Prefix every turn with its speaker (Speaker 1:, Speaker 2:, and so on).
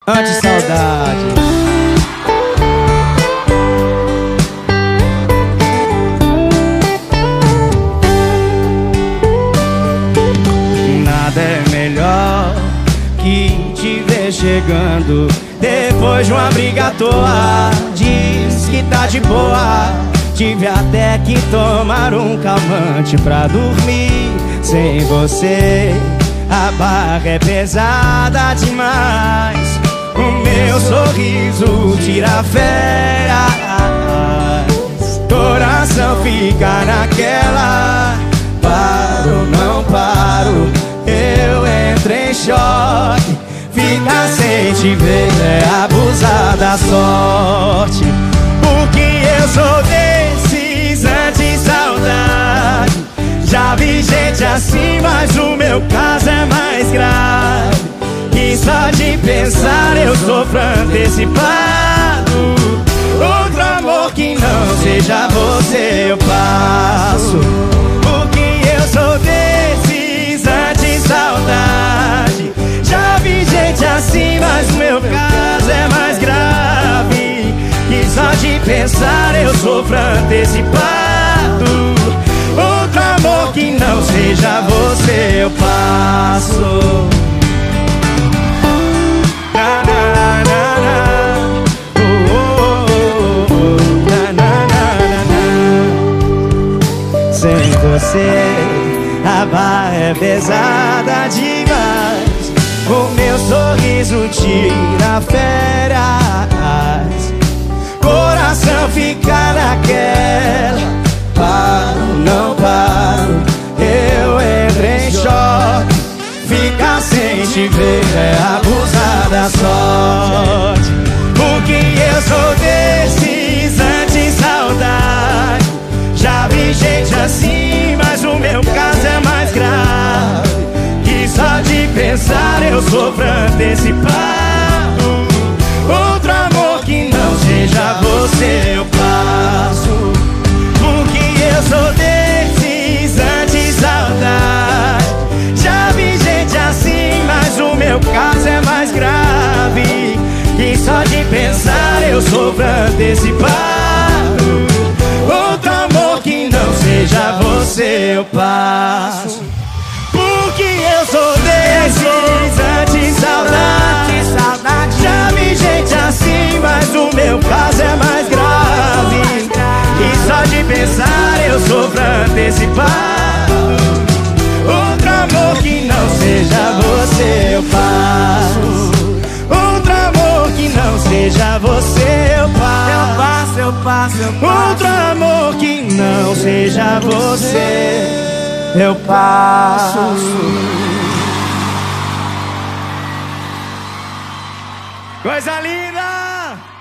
Speaker 1: Anti-saudade. Nada é melhor que te ver chegando depois de uma briga à toa. Diz que tá de boa, tive até que tomar um calmante pra dormir. Sem você a barra é pesada demais. O meu sorriso tira férias, coração fica naquela. Paro, não paro, eu entro em choque. Ficar sem te ver é abusar da sorte. Porque eu sou desses anti-saudade. Já vi gente assim, mas o meu caso é mais grave. E só de pensar eu sofro antecipado. Outro amor que não seja você eu passo. Porque eu sou desses anti-saudade. Já vi gente assim, mas o meu caso é mais grave. E só de pensar eu sofro antecipado. Outro amor que não seja você eu passo. Sem você a barra é pesada demais. O meu sorriso tira férias, coração fica naquela. Paro, não paro, eu entro em choque. Ficar sem te ver é abusar da sorte. Porque eu sou desses anti-saudade. Já vi gente assim, mas o meu caso é mais grave. Que só de pensar eu sofro antecipado. Outro amor que não seja você eu passo. Porque eu sou desses anti-saudade. Já vi gente assim, mas o meu caso é mais grave. Que só de pensar eu sofro antecipado. Outro amor que não seja você eu passo. Porque eu sou desses anti-saudade. Já vi gente assim, mas o meu caso é mais grave. E só de pensar eu sofro antecipado. Outro amor que não seja você eu passo. Outro amor que não seja você eu passo. Eu passo. Outro amor que não seja você eu passo. Coisa linda!